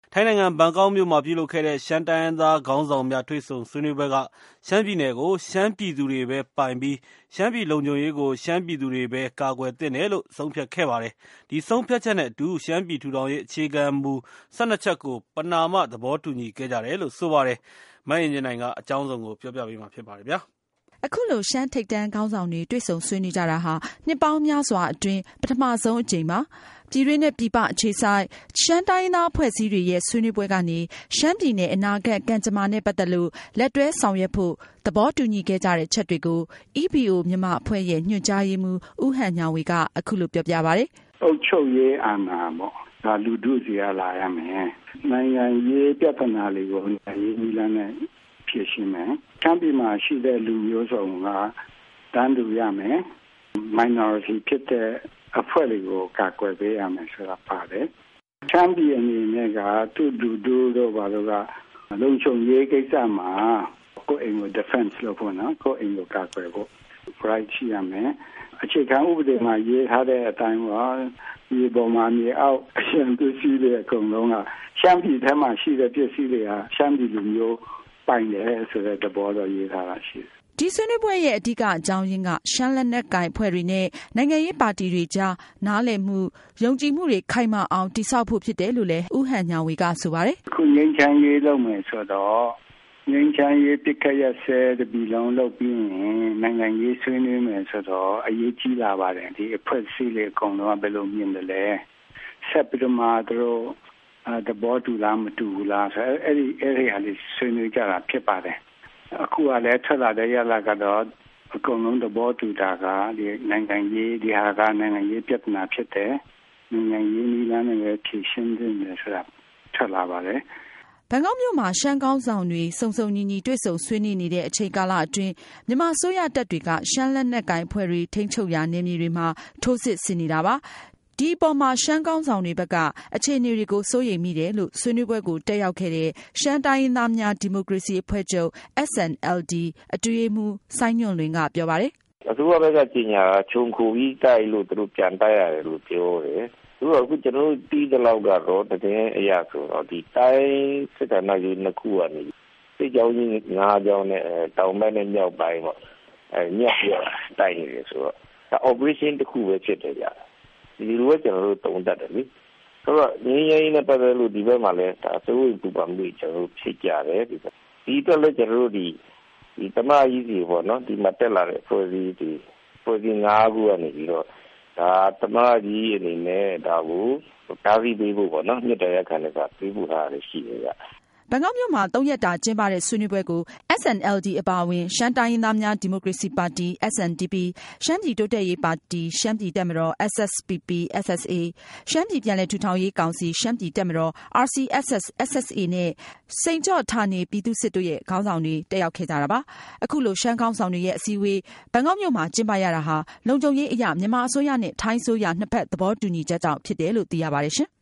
ထိုင်းနိုင်ငံဘန်ကောက်မြို့မှာပြုလုပ်ခဲ့တဲ့ရှမ်းတိုင်းရင်းသားခေါင်းဆောင်များတွေ့ဆုံဆွေးနွေးပွဲကရှမ်းပြည်နယ်ကိုရှမ်းပြည်သူတွေပဲပိုင်ပြီးရှမ်းပြည်လုံခြုံရေးကိုရှမ်းပြည်သူတွေပဲကာကွယ်သင့်တယ်လို့ဆုံးဖြတ်ခဲ့ပါတယ်။ဒီဆုံးဖြတ်ချက်နဲ့အတူရှမ်းပြည်ထူထောင်ရေးအခြေခံမူ12ချက်ကိုပဏာမသဘောတူညီခဲ့ကြတယ်လို့ဆိုပါတယ်။မအင်ကြင်းနိုင်ကအကြောင်းစုံကိုပြောပြပေးမှာဖြစ်ပါတယ်ဗျာ။အခုလိုရှမ်းထိပ်တန်းခေါင်းဆောင်တွေတွေ့ဆုံဆွေးနွေးကြတာဟာနှစ်ပေါင်းများစွာအတွင်းပထမဆုံးအကြိမ်ပါ။ပြည်တွင်းနဲ့ပြည်ပအခြေစိုက်ရှမ်းတိုင်းရင်းသားအဖွဲ့အစည်းတွေရဲ့ဆွေးနွေးပွဲကနေရှမ်းပြည်နယ်အနာဂတ်ကံကြမ္မာနဲ့ပတ်သက်လို့လက်တွဲဆောင်ရွက်ဖို့သဘောတူညီခဲ့ကြတဲ့ချက်တွေကို EBO မြန်မာအဖွဲ့ရဲ့ညွှန်ကြားရေးမှူးဦးဟန်ညာဝေကအခုလိုပြောပြပါတယ်။အုပ်ချုပ်ရေးအာဏာပေါ့။ဒါလူထုစီကလာရမယ်။နိုင်ငံရေးပြဿနာတွေကိုနိုင်ငံရေးနည်းလမ်းနဲ့ဖြေရှင်းမယ်။ရှမ်းပြည်မှာရှိတဲ့လူမျိုးစုံကတန်းတူရမယ်။ minority ဖြစ်တဲ့အဖွဲ့တွေကိုကာကွယ်ပေးရမယ်ဆိုတာပါတယ်။ရှမ်းပြည်အနေနဲ့ကသူ့လူထုတို့ဘာလို့ကလုံခြုံရေးကိစ္စမှာကိုယ်အိမ်ကို defense လုပ်ဖို့နော်ကိုယ်အိမ်ကိုကာကွယ်ဖို့ right ရှိရမယ်။အခြေခံဥပဒေမှာရေးထားတဲ့အတိုင်းပါဒီပေါ်မှာမြေအောက်အရှင်ပစ္စည်းတွေအကုန်လုံးကရှမ်းပြည်ထဲမှာရှိတဲ့ပစ္စည်းတွေကရှမ်းပြည်လူမျိုးပိုင်တယ်ဆိုတဲ့သဘောတော့ရေးထားတာရှိတယ်ဒီဆွေးနွေးပွဲရဲ့အဓိကအကြောင်းရင်းကရှမ်းလက်နက်ကိုင်အဖွဲ့တွေနဲ့နိုင်ငံရေးပါတီတွေကြားနားလည်မှုယုံကြည်မှုတွေခိုင်မာအောင်တည်ဆောက်ဖို့ဖြစ်တယ်လို့လည်းဦးဟန်ညာဝေကဆိုပါတယ်။အခုငြိမ်းချမ်းရေးလုပ်မယ်ဆိုတော့ငြိမ်းချမ်းရေးပြစ်ခတ်ရဆဲတပြည်လုံးလုပ်ပြီးရင်နိုင်ငံရေးဆွေးနွေးမယ်ဆိုတော့အရေးကြီးလာပါတယ်ဒီအဖွဲ့အစည်းတွေအကုန်လုံးကဘယ်လိုမြင်တယ်လဲဆက်ပြီးတော့မှတို့သဘောတူလားမတူဘူးလားဆိုအဲ့ဒီဟာလေးဆွေးနွေးကြတာဖြစ်ပါတယ်အခုကလည်းထွက်လာတဲ့ရလကတော့အကုန်လုံးသဘောတူတာကဒီနိုင်ငံရေးဒီဟာကနိုင်ငံရေးပြဿနာဖြစ်တယ်နိုင်ငံရေးနည်းလမ်းနဲ့ဖြေရှင်းသင့်တယ်ဆိုတာထွက်လာပါတယ်ဘန်ကောက်မြို့မှာရှမ်းကောင်းဆောင်တွေစုံစုံညီညီတွေ့ဆုံဆွေးနွေးနေတဲ့အချိန်ကာလအတွင်းမြန်မာအစိုးရတပ်တွေကရှမ်းလက်နက်ကိုင်အဖွဲ့တွေထိန်းချုပ်ရာနယ်မြေတွေမှာထိုးစစ်ဆင်နေတာပါဒီအပေါ်မှာရှမ်းကောင်းဆောင်တွေဘက်ကအခြေအနေတွေကိုစိုးရိမ်မိတယ်လို့ဆွေးနွေးပွဲကိုတက်ရောက်ခဲ့တဲ့ရှမ်းတိုင်းရင်းသားများဒီမိုကရေစီအဖွဲ့ချုပ် SNLD အတွင်းရေးမှူးစိုင်းညွန့်လွင်ကပြောပါတယ်။အစိုးရဘက်ကကြီးညာခြုံခိုပြီးတိုက်လို့သူတို့ပြန်တိုက်ရတယ်လို့ပြောတယ်။သူတို့အခုကျွန်တော်တို့တီးတဲ့လောက်ကတော့တကယ်အရာဆိုတော့ဒီတိုင်းစစ်တပ်နိုင်နှစ်ခုကနေစစ်ကြောင်းကြီး9ကြောင်းနဲ့တောင်ဘက်နဲ့မြောက်ပိုင်းပေါ့ညက်ရတိုက်နေတယ်ဆိုတော့ဒါ operation တစ်ခုပဲဖြစ်တယ်ကြာဒီလိုပဲကျွန်တော်တို့တုံးတတ်တယ်လေဆိုတော့ငင်းရင်နဲ့ပတ်သက်လို့ဒီဘက်မှာလည်းဒါစိုးရိမ်ပူပန်မှုကျွန်တော်တို့ဖြစ်ကြတယ်ဒီအတွက်လည်းကျွန်တော်တို့ဒီတမကြီးစီပေါ့နော်ဒီမှာတက်လာတဲ့ဖွဲ့စည်း5ခုကနေပြီးတော့ဒါတမကြီးအနေနဲ့ဒါကိုကားစီပေးဖို့ပေါ့နော်မြစ်တရားခံတဲ့ကပေးဖို့ဟာလည်းရှိတယ်ကြာဘန်ကောက်မြို့မှာ3ရက်တာကျင်းပတဲ့ဆွေးနွေးပွဲကို SNLD အပါအဝင်ရှမ်းတိုင်းရင်းသားများဒီမိုကရေစီပါတီ SNDP ရှမ်းပြည်တိုးတက်ရေးပါတီရှမ်းပြည်တပ်မတော် SSPP/SSA ရှမ်းပြည်ပြန်လည်ထူထောင်ရေးကောင်စီရှမ်းပြည်တပ်မတော် RCSS/SSA နဲ့စိန်ကြော့ဌာနေပြည်သူ့စစ်တို့ရဲ့ခေါင်းဆောင်တွေတက်ရောက်ခဲ့ကြတာပါအခုလိုရှမ်းခေါင်းဆောင်တွေရဲ့အစည်းအဝေးဘန်ကောက်မြို့မှာကျင်းပရတာဟာလုံခြုံရေးအရမြန်မာအစိုးရနဲ့ထိုင်းအစိုးရနှစ်ဖက်သဘောတူညီချက်ကြောင့်ဖြစ်တယ်လို့သိရပါတယ်ရှင်